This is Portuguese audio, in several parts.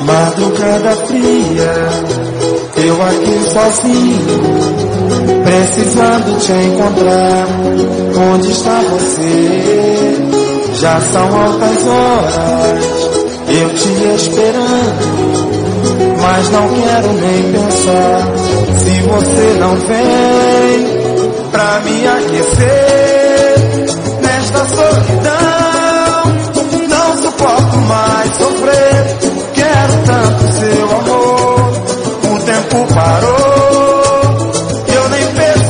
Madrugada fria, eu aqui sozinho, precisando te encontrar. Onde está você? Já são altas horas, eu te esperando, mas não quero nem pensar. Se você não vem pra me aquecer nesta solidão, não suporto mais sofrer. Quero tanto seu amor, o tempo parou, eu nem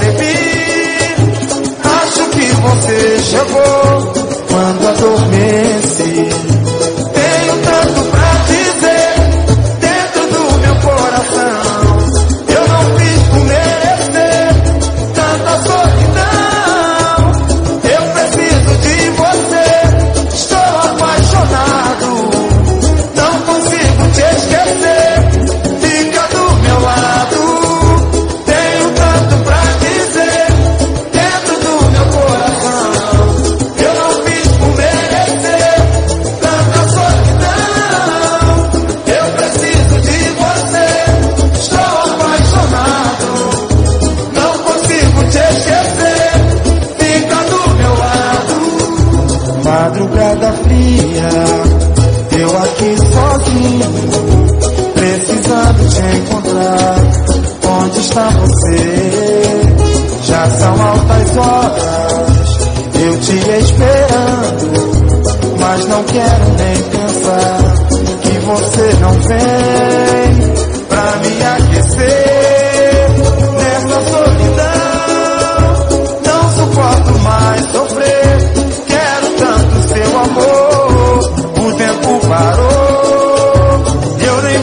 percebi. Acho que você chegou quando adormeci. Tenho tanto pra dizer dentro do meu coração. Eu não fiz por merecer tanta solidão. Eu preciso de você, estou apaixonado. Não consigo te esquecer, fica do meu lado. Tenho tanto pra dizer dentro do meu coração. Eu não fiz por merecer tanta solidão. Eu preciso de você, estou apaixonado. Não consigo te esquecer, fica do meu lado. Madrugada fria, eu aqui sozinho, precisando te encontrar. Onde está você? Já são altas horas, eu te esperando, mas não quero nem pensar. Que você não vem pra me aquecer nessa solidão. Não suporto mais sofrer. Quero tanto seu amor, o tempo parou, eu nem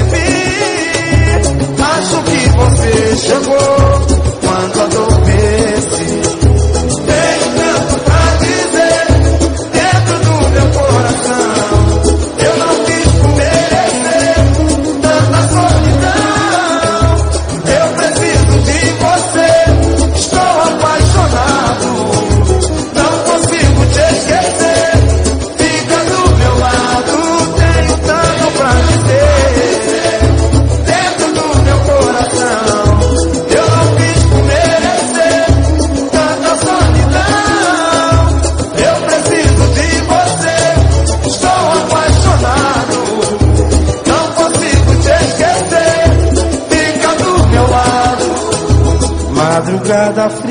percebi. Acho que você chegou quando adormeci. Tenho tanto pra dizer dentro do meu coração. Eu não fiz por merecer tanta solidão. Eu preciso de você, estou apaixonado. Não consigo te esquecer, fica do meu lado. Tenho tanto pra dizer dentro do meu coração. Eu não fiz por merecer tanta solidão. Eu preciso de você, estou apaixonado. Não consigo te esquecer, fica do meu lado. Madrugada fria,